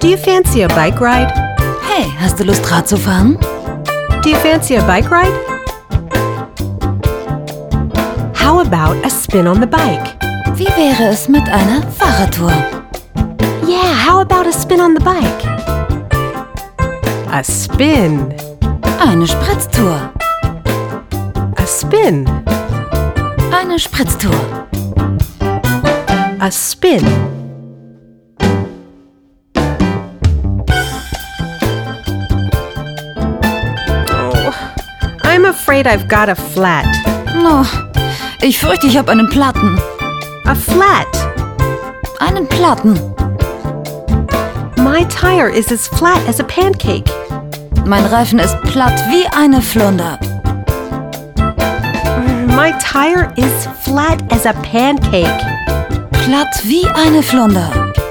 Do you fancy a bike ride? Hey, hast du Lust, Rad zu fahren? Do you fancy a bike ride? How about a spin on the bike? Wie wäre es mit einer Fahrradtour? Yeah, how about a spin on the bike? A spin. Eine Spritztour. A spin. Eine Spritztour. A spin. Oh, I'm afraid I've got a flat. Oh, ich fürchte, ich habe einen Platten. A flat. Einen Platten. My tire is as flat as a pancake. Mein Reifen ist platt wie eine Flunder. My tire is flat as a pancake. Platt wie eine Flunder.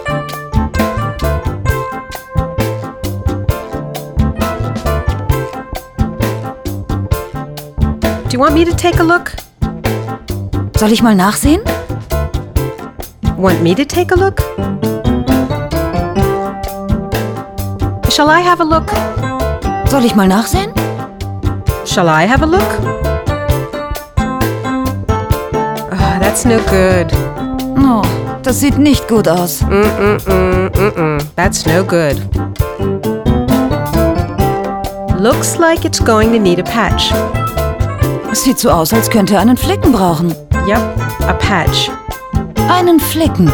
Do you want me to take a look? Soll ich mal nachsehen? Want me to take a look? Shall I have a look? Soll ich mal nachsehen? Shall I have a look? Oh, that's no good. Oh, das sieht nicht gut aus. That's no good. Looks like it's going to need a patch. Es sieht so aus, als könnte er einen Flicken brauchen. Yep, a patch. Einen Flicken.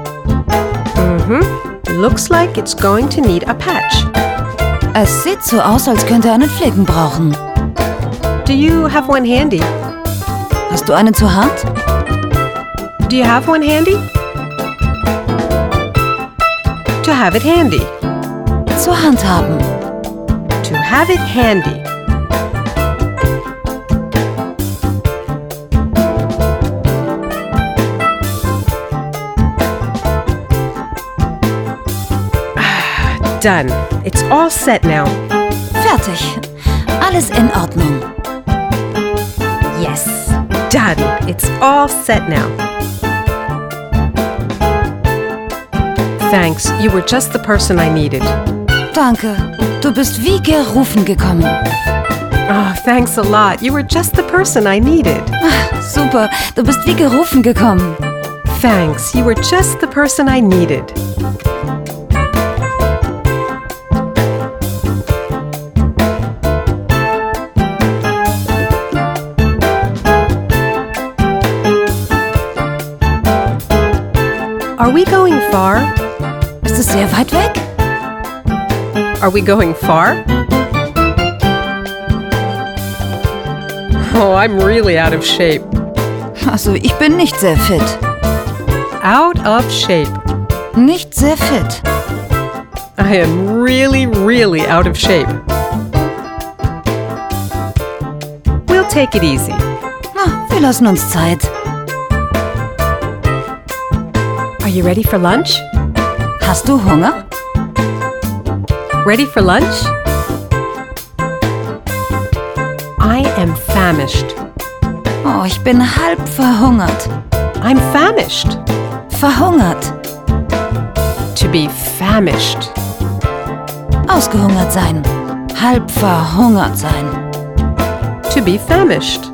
Looks like it's going to need a patch. Es sieht so aus, als könnte er einen Flicken brauchen. Do you have one handy? Hast du einen zur Hand? Do you have one handy? To have it handy. Zur Hand haben. To have it handy. Done. It's all set now. Fertig. Alles in Ordnung. Yes. Done. It's all set now. Thanks. You were just the person I needed. Danke. Du bist wie gerufen gekommen. Oh, thanks a lot. You were just the person I needed. Super. Du bist wie gerufen gekommen. Thanks. You were just the person I needed. Are we going far? Ist es sehr weit weg? Are we going far? Oh, I'm really out of shape. Also, ich bin nicht sehr fit. Out of shape. Nicht sehr fit. I am really, really out of shape. We'll take it easy. Na, wir lassen uns Zeit. Are you ready for lunch? Hast du Hunger? Ready for lunch? I am famished. Oh, ich bin halb verhungert. I'm famished. Verhungert. To be famished. Ausgehungert sein. Halb verhungert sein. To be famished.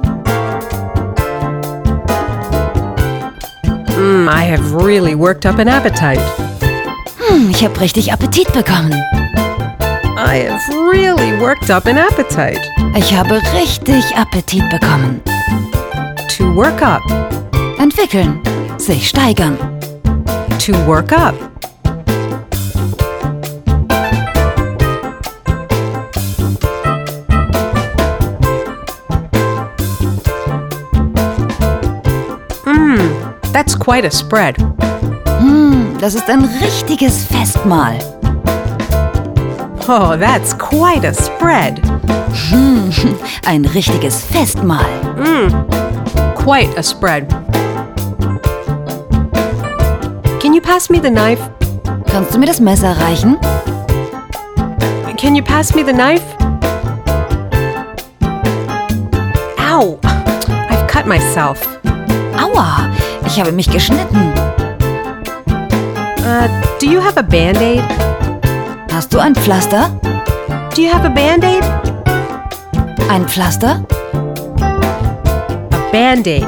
I have really worked up an appetite. Ich habe richtig Appetit bekommen. I have really worked up an appetite. Ich habe richtig Appetit bekommen. To work up. Entwickeln. Sich steigern. To work up. That's quite a spread. Das ist ein richtiges Festmahl. Oh, that's quite a spread. Ein richtiges Festmahl. Quite a spread. Can you pass me the knife? Kannst du mir das Messer reichen? Can you pass me the knife? Ow! I've cut myself. Aua, ich habe mich geschnitten. Do you have a Band-Aid? Hast du ein Pflaster? Do you have a Band-Aid? Ein Pflaster? A Band-Aid.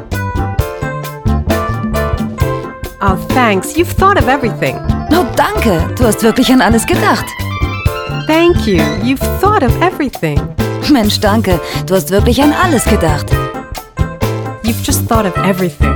Oh, thanks. You've thought of everything. Oh, danke. Du hast wirklich an alles gedacht. Thank you. You've thought of everything. Mensch, danke. Du hast wirklich an alles gedacht. You've just thought of everything.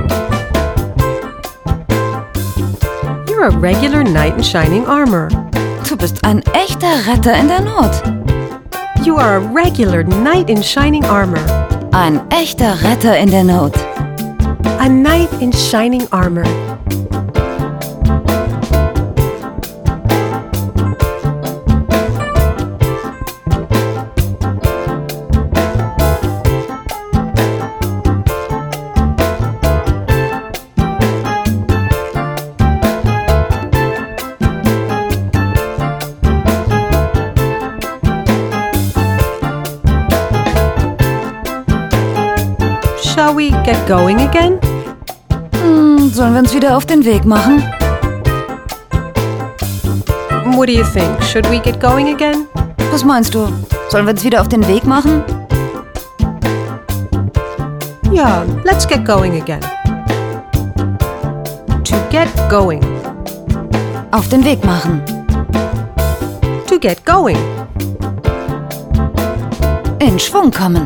You're a regular knight in shining armor. Du bist ein echter Retter in der Not. You are a regular knight in shining armor. Ein echter Retter in der Not. A knight in shining armor. Shall we get going again? Sollen wir uns wieder auf den Weg machen? What do you think? Should we get going again? Was meinst du? Sollen wir uns wieder auf den Weg machen? Yeah, let's get going again. To get going. Auf den Weg machen. To get going. In Schwung kommen.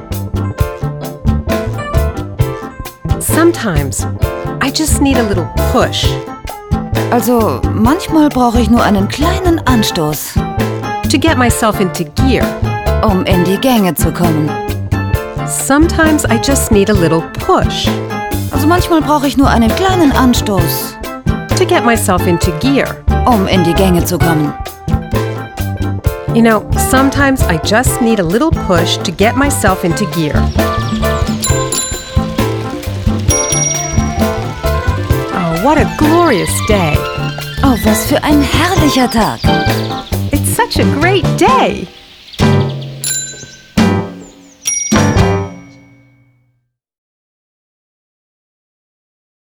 Sometimes I just need a little push. Also, manchmal brauche ich nur einen kleinen Anstoß, To get myself into gear. um in die Gänge zu kommen. Sometimes I just need a little push. Also manchmal brauche ich nur einen kleinen Anstoß, To get myself into gear. um in die Gänge zu kommen. You know, sometimes I just need a little push to get myself into gear. Oh, what a glorious day. Oh, was für ein herrlicher Tag. It's such a great day.